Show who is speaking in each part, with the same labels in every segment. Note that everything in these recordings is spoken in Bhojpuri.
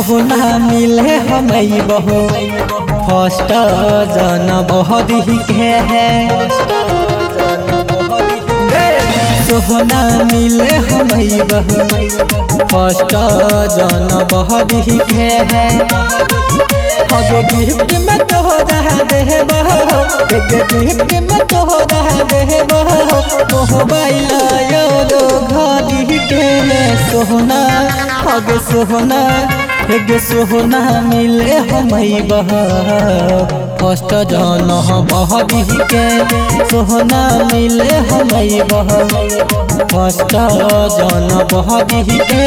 Speaker 1: सोहना मिले हमें बहो फर्स्ट जन बहुत ही है सोहना मिले हमें बहो फर्स्ट जन बहुत ही है अगे गिफ्ट में तो दे बहो गिफ्ट में तो दे बहो मोबाइल यो घड़ी के सोहना अगे सोहना मिले हमें बह फर्स्ट जन बहुत के सोहना मिले हमें बह फर्स्ट जन बहुत के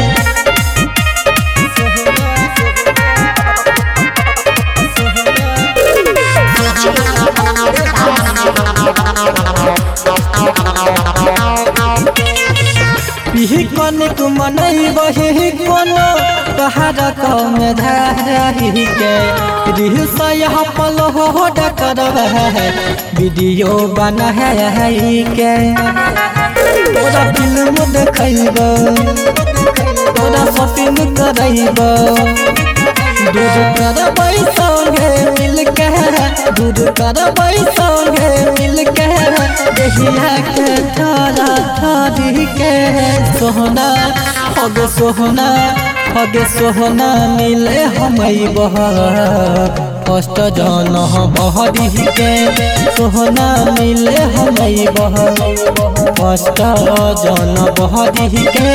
Speaker 1: कनिक मनई बही कोनो पहाड़ कम धारी के दिल से यहाँ पल हो डकर वीडियो बना है के तोरा फिल्म देखब तोरा शॉपिंग करब दूर करबै संगे मिलके दूर करबै संगे मिलके देहिया के थारा थारी के सोहना हगे सोहना मिले हमें बह फर्स्ट जन बहुत के सोहना मिले हमें बह फर्स्ट जन बहुत के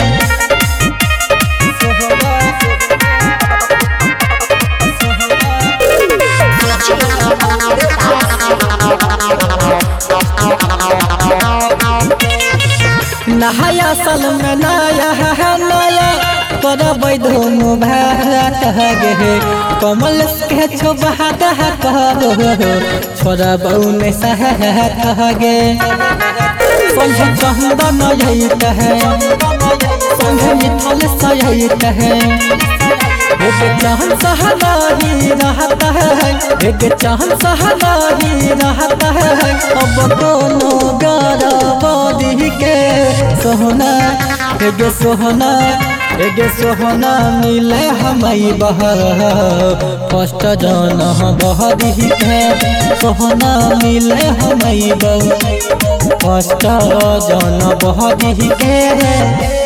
Speaker 1: नहाया साल में नया करब धूम भारत गे कमल के छोबहात छोड़ा बउन सहत गे संगे चंदन यहित है संगे मिथल सहित है एक चाहन सहनाही रहता है एक चाहन सहनाही रहता है अब दोनों गरबदी के सोहना सोहना मिले हमें बह फर्स्ट जन बहुत है सोहना मिले हमें बह फर्स्ट जन बहुत है।